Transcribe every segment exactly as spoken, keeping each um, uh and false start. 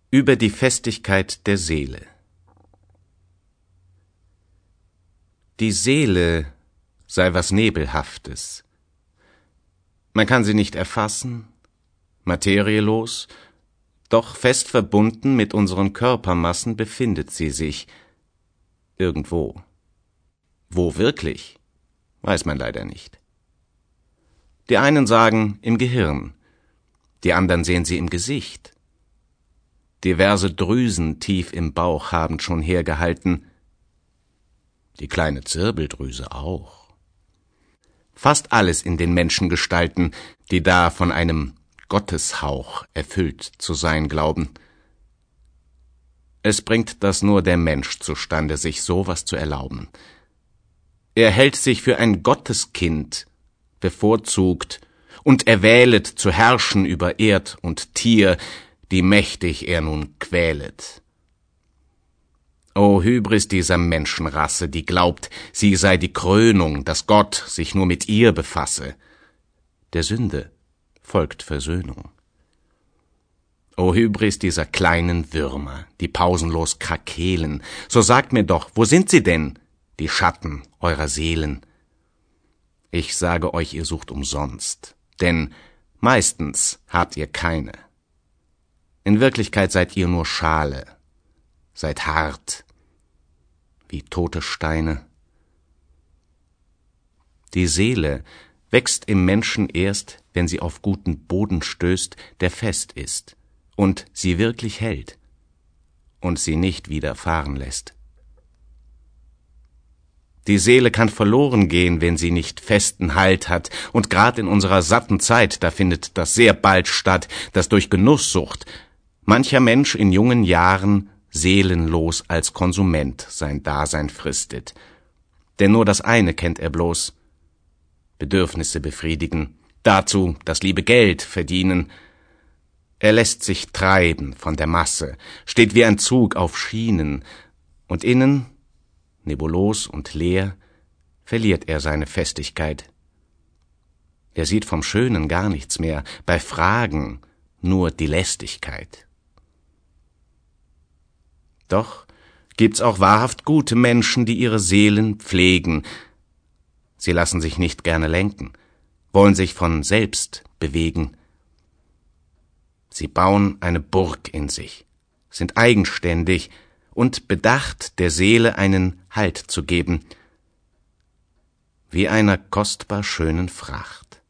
Über die Festigkeit der Seele. Die Seele sei was Nebelhaftes. Man kann sie nicht erfassen, materielos, doch fest verbunden mit unseren Körpermassen befindet sie sich irgendwo. Wo wirklich, weiß man leider nicht. Die einen sagen im Gehirn, die anderen sehen sie im Gesicht. Diverse Drüsen tief im Bauch haben schon hergehalten, die kleine Zirbeldrüse auch. Fast alles in den Menschengestalten, die da von einem Gotteshauch erfüllt zu sein glauben. Es bringt das nur der Mensch zustande, sich sowas zu erlauben. Er hält sich für ein Gotteskind, bevorzugt, und erwählet zu herrschen über Erd und Tier, die mächtig er nun quälet. O Hybris dieser Menschenrasse, die glaubt, sie sei die Krönung, dass Gott sich nur mit ihr befasse. Der Sünde folgt Versöhnung. O Hybris dieser kleinen Würmer, die pausenlos krakeelen, so sagt mir doch, wo sind sie denn, die Schatten eurer Seelen? Ich sage euch, ihr sucht umsonst, denn meistens habt ihr keine. In Wirklichkeit seid ihr nur Schale, seid hart, wie tote Steine. Die Seele wächst im Menschen erst, wenn sie auf guten Boden stößt, der fest ist und sie wirklich hält und sie nicht wieder fahren lässt. Die Seele kann verloren gehen, wenn sie nicht festen Halt hat, und grad in unserer satten Zeit, da findet das sehr bald statt, dass durch Genusssucht mancher Mensch in jungen Jahren seelenlos als Konsument sein Dasein fristet. Denn nur das eine kennt er bloß: Bedürfnisse befriedigen, dazu das liebe Geld verdienen. Er lässt sich treiben von der Masse, steht wie ein Zug auf Schienen, und innen, nebulos und leer, verliert er seine Festigkeit. Er sieht vom Schönen gar nichts mehr, bei Fragen nur die Lästigkeit. Doch gibt's auch wahrhaft gute Menschen, die ihre Seelen pflegen. Sie lassen sich nicht gerne lenken, wollen sich von selbst bewegen. Sie bauen eine Burg in sich, sind eigenständig und bedacht, der Seele einen Halt zu geben, wie einer kostbar schönen Fracht.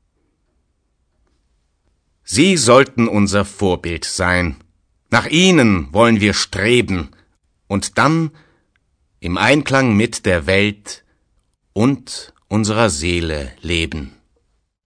Sie sollten unser Vorbild sein, nach ihnen wollen wir streben und dann im Einklang mit der Welt und unserer Seele leben.